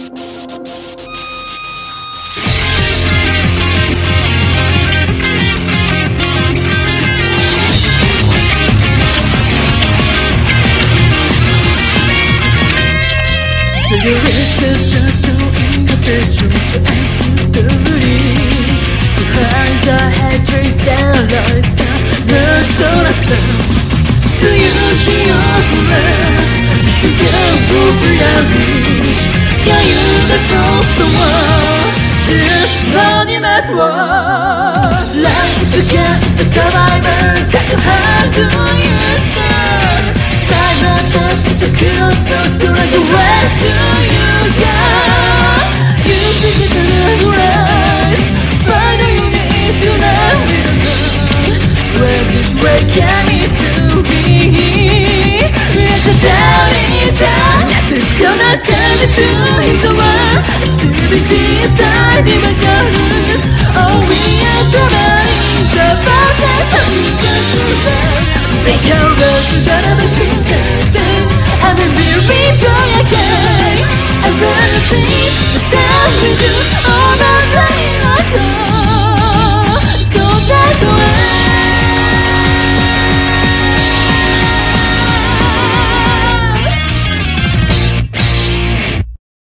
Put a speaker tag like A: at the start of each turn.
A: Your shadow invitation to enter the room. Behind the hatred and lies not understand. Do you hear your breath? You go over the reach. Can you control someone? This monument war. Like to get the survivor. Got to how do you stand? Time has passed to kill us to like the way do you go? You think it's a little rise. Why do you need to know it alone? Where this way can it still be? Let's tell it that yes, it's gonna turn it to his world. To be inside the darkness. Oh, we are traveling the fastest of the world. Make our world to the other princesses. And then we'll be strong again.